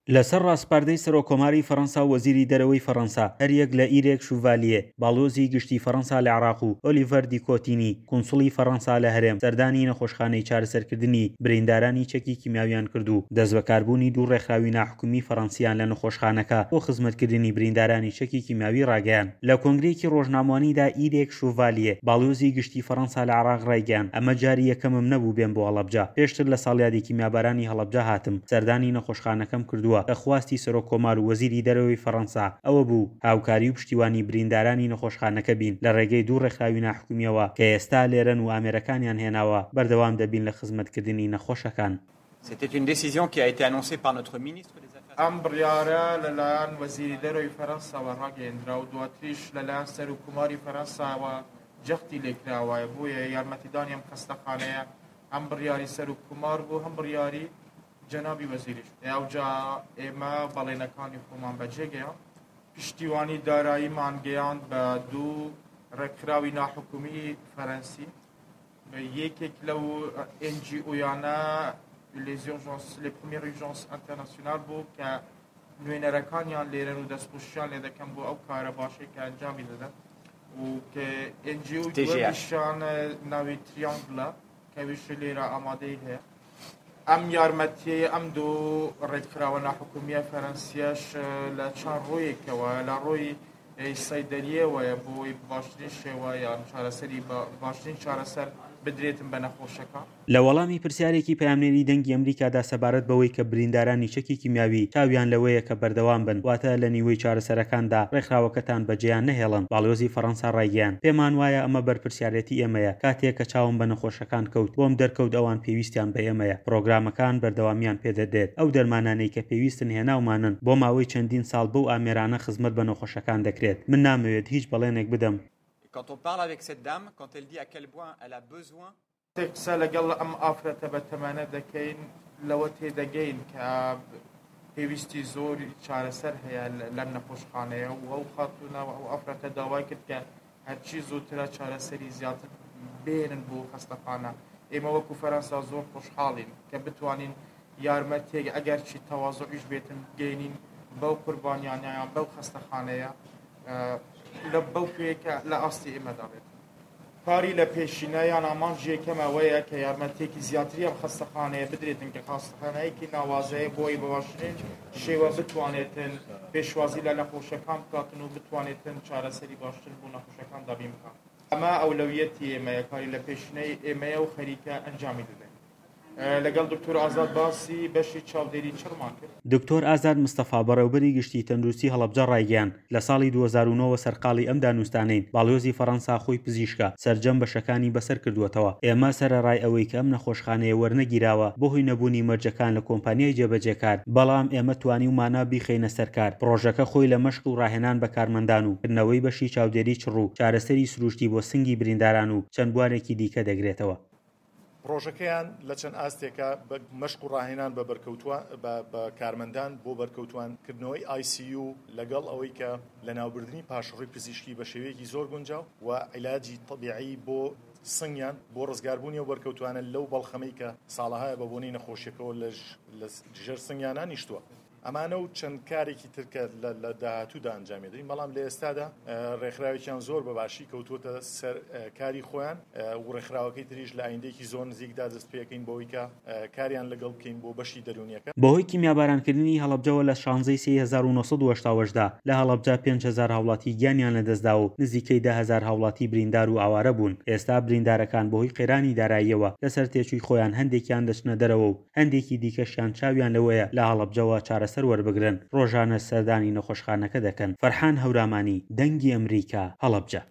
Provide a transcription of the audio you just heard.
لەسەر ڕاستپاردەی سەرۆکۆماری فەڕەنسا و وەزیری دەرەوەی فەڕەنسا هەریەک لە ئیرێک شوڤالیێ باڵۆزی گشتی فەڕەنسا لە عێراق و ئۆلیڤەر دیکۆتینی کونسوڵی فەڕەنسا لە هەرێم سەردانی نەخۆشخانەی چارەسەرکردنی بریندارانی چەکی کیمیاویان کردو دەست بەکاربوونی دوو ڕێکخراوی ناحکومی فەڕەنسیان لە نەخۆشخانەکە بۆ خزمەتکردنی بریندارانی چەکی کیمیاوی ڕاگەیان. لە کۆنگرێکی ڕۆژنامەوانیدا ئیرێک شوڤالیێ باڵۆزی گشتی فەڕەنسا لە عێراق ڕایگەیاند ئەمە جاری یەکەمم نەبوو بێن بۆ هەڵەبجە. پێشتر لە ساڵیادی کیمیابارانی هەڵەبجە هاتم سەردانی نەخۆشخانەکەم کردووە کە خواستی سەرۆکۆمار و وەزیری دەرەوەی فەڕەنسا ئەوە بوو هاوکاری و پشتیوانی بریندارانی نەخۆشخانەکە بین لە ڕێگەی دوو ڕێکخراوی ناحکومیەوە کە ئێستا لێرەن و ئامێرەکانیان هێناوە بەردەوام دەبین لە خزمەتکردنی نەخۆشەکان. C'était une décision qui a été annoncée par notre ministre des Affaires. ئەم بڕیارە لەلایەن وەزیری دەرەوەی فەڕەنساوە ڕاگەیەندرا و دواتریش لەلایەن سەرۆکۆماری فەڕەنساوە جەختی لێکراوایە بۆیە یارمەتیدانی ئەم خەستەخانەیە ئەم بڕیاری سەرۆکۆمار بوو هەم بڕیاری جەنابی وەزیریش. ئەوجا ئێمە بەڵێنەکانی خۆمان بەجێگەیان پشتیوانی داراییمان گەیاند بە دوو ڕێکخراوی ناحکومی فەرەنسی یەکێک لەو NGO-یانە les premières urgences internationales بوو کە نوێنەرەکانیان لێرەن و دەستخوشیان لێ دەکەن بۆ ئەو کارە باشەی کە ئەنجامی دەدەن و کە NGO-یان ناوی تریانگلە کەویشە لێرە ئامادەی هەیە. ئەم یارمەتیە ئەم دوو ڕێکخراوە ناحکومیە فەرەنسیەش لە چەند ڕۆیەکەوە لە ڕۆی سەیدەریەوەیە بۆی باشترین شێوە یان چارەسەری باشترین چارەسەر بدرێتن بە نەخۆشەکە. لە وەڵامی پرسیارێکی پەیامنێری دەنگی ئەمریکادا سەبارەت بەوەی کە بریندارانی چەکی کیمیاوی چاویان لەوەیە کە بەردەوام بن واتە لە نیوەی چارەسەرەکاندا ڕێکخراوەکەتان بەجێیان نەهێڵن باڵۆزی فەڕەنسا ڕایگەیاند پێمان وایە ئەمە بەرپرسیارەتی ئێمەیە کاتێک کە چاوم بە نەخۆشەکان کەوت بۆم دەرکەوت ئەوان پێویستیان بە ئێمەیە پرۆگرامەکان بەردەوامیان پێدەدێت ئەو دەرمانانەی کە پێویستن هێناومانن بۆ ماوەی چەندین ساڵ بەو ئامێرانە خزمەت بە نەخۆشەکان دەکرێت من نامەوێت هیچ بەڵێنێک بدەم. Quand on parle avec cette dame, quand elle dit à quel point elle a besoin قسە لەگەڵ ئەم ئافرەتە بە تەمەنە دەکەین لەوە تێدەگەین کە پێویستی زۆری چارەسەر هەیە لەم نەخۆشخانەیە و ئەو خاتونەوە ئەو ئافرەتە داوای کرد کە هەرچی زووترە چارەسەری زیاتر بێنن بۆ خەستەخانە. ئێمە وەکو فەرەنسا زۆر خۆشحاڵین کە بتوانین یارمەتێک ئەگەر چی تەواضعیش بێتن گەینین بەو قوربانیانیان بەو خەستەخانەیە لە بەو پێکە لە ئاستی ئێمەدا بێت. کاری لە پێشینەیان ئامانژێکەمەوەیە کە یارمەتێکی زیاتری ئەم خەستەخانەیە بدرێتن کە خەستەخانەیەکی ناوازەیە بۆی بەباشترین شێوە بتوانێتن پێشوازی لە نەخۆشەکان بکاتن و بتوانێتن چارەسەری باشتر بۆ نەخۆشەکان دابین بکات. ئەمە ئەولەویەتی ئێمەیە کاری لە پێشینەی ئێمەیە و خەریکە ئەنجامی دەدەین. لەگەڵ دکتۆر ئازاد باسی بەشی چاودێری چڕمان کرد. دکتۆر ئازاد مستەفا بەڕێوەبەری گشتی تەندروستی هەڵەبجە ڕایگەیاند لە ساڵی 2009 سەرقاڵی ئەم دانوستانەین باڵۆزی فەڕەنسا خۆی پزیشکە سەرجەم بەشەکانی بەسەر کردووەتەوە. ئێمە سەرەڕای ئەوەی کە ئەم نەخۆشخانەیە وەرنەگیراوە بۆ هۆی نەبوونی مەرجەکان لە کۆمپانیای جێبەجێکار بەڵام ئێمە توانیومانە بیخەینە سەرکار. پرۆژەکە خۆی لە مەشق و ڕاهێنان بە کارمەندان و کردنەوەی بەشی چاودێری چڕ و چارەسەری سروشتی بۆ سنگی برینداران و چەند بوارێکی دیکە دەگرێتەوە. پرۆژەکەیان لە چەند ئاستێکە بە مەشق و ڕاهێنان بە بە کارمەندان بۆ بەرکەوتوانکردنەوەی ICU لەگەڵ ئەوەی کە لە ناوبردننی پاشەڕۆی پزیشکی بە شێوەیەکی زۆر گونجاو و عیلاجی طبیعی بۆ سنگیان بۆ ڕزگاربوونی و بەرکەوتوانە لەو بەڵخەمەی کە ساڵەهایە بە بۆنەی نەخۆشیەکەەوە لە ژێر سنگیانە نیشتووە. ئەمانە و چەند کارێکی ترکە لە داهاتوودا ئەنجامێدرین بەڵام لە ئێستادا ڕێکخراوێکیان زۆر بەباشی کەوتوتە سەر کاری خۆیان و ڕێکخراوەکەی تریش لە ئایندێکی زۆر نزیکدا دەست پێەکەین بۆەوەی کە کاریان لەگەڵ بکەین بۆ بەشی دەرونیەکە. بەهۆی کیمیابارانکردنی هەڵەبجەوە لە 16 1970دا لە هەڵەبجە 5000 هاوڵاتی گیانیان لەدەستدا و نزیکەی 10,000 هاوڵاتی بریندار و ئاوارە بوون. ئێستا بریندارەکان بەهۆی قێرانی داراییەوە لەسەر تێچووی خۆیان هەندێکیان دەچنە دەرەوە و هەندێکی دیکەشیان چاویان لەوەیە لە هەڵەبجەوە چارەسەر وەربگرن ڕۆژانە سەردانی نەخۆشخانەکە دەکەن. فەرحان هەورامانی دەنگی ئەمریکا هەڵەبجە.